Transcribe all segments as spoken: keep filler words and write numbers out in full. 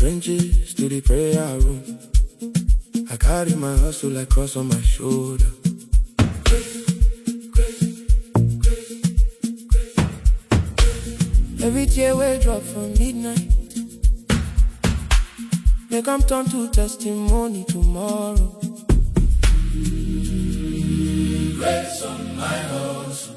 trenches to the prayer room. I carry my hustle like cross on my shoulder. Every tear will drop from midnight. They come turn to testimony tomorrow. Grace on my hustle.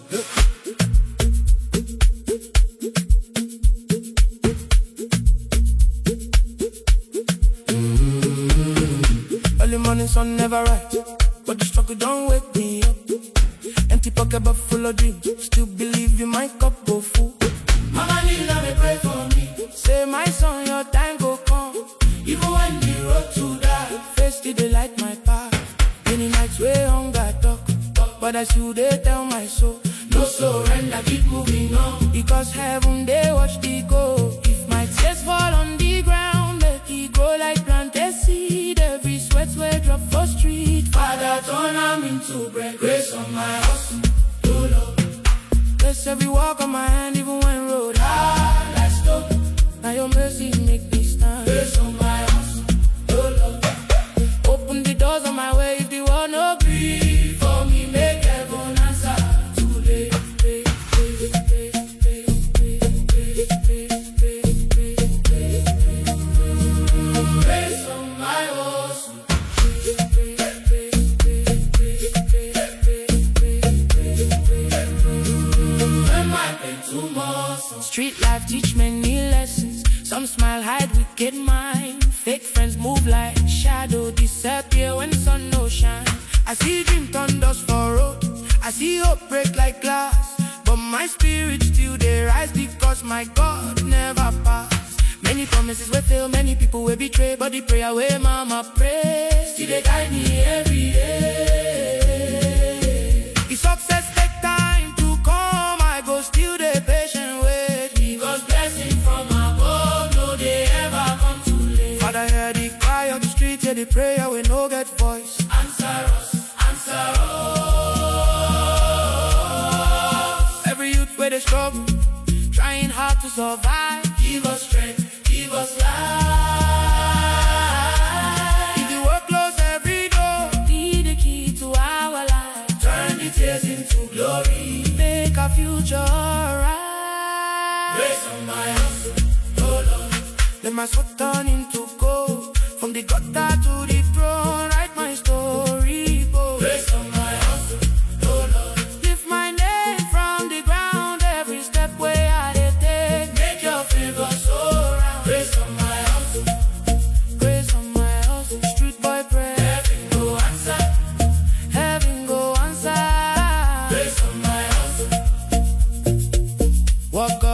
Mm-hmm. Early morning sun never right, but the struggle don't wake me up. Empty pocket but full of dreams. Still believe in my cup go full. Mama Nila me pray for me. Say my son your time go come. Even when the road to die, face the daylight my path. Many nights way hunger talk, but I still they tell my soul, no surrender, keep moving on. Because heaven they watch the go. If my tears fall on the ground, make it grow like planted seed. Every sweat will drop for street. Father turn them into bread. Grace on my hustle, oh Lord. Bless every walk on my hand, even when road hard I stop. Now your mercy make me stand. Grace on my hustle, oh Lord. Open the doors on my way if the world no grief for me. Make heaven answer too late. Grace on my hustle. Street life teach many lessons. Some smile, hide wicked mind. Fake friends move like shadow, disappear when sun no shine. I see dream turn dust for road. I see hope break like glass. But my spirit still they rise because my God never pass. Many promises will fail, many people will betray, but the prayer way mama pray still they guide me every day. The success take time to come, I go still the patient wait. Because blessing from above, no they ever come too late. Father hear the cry on the street, hear the prayer we no get voice. Answer us, answer us. Every youth where they struggle, trying hard to survive. Give us strength, give us life. If the work close every door, be the key to our life. Turn the tears into glory, make our future right. Grace on my hustle, oh Lord. Let my sweat turn into gold. From the gutter to the throne, write my story bold. Grace on my hustle, oh Lord. Lift my name from the ground, every step where I take. Make your favor so round. Grace on my hustle, grace on my hustle. Street boy pray, heaven go answer, heaven go answer. Grace on my hustle. Walk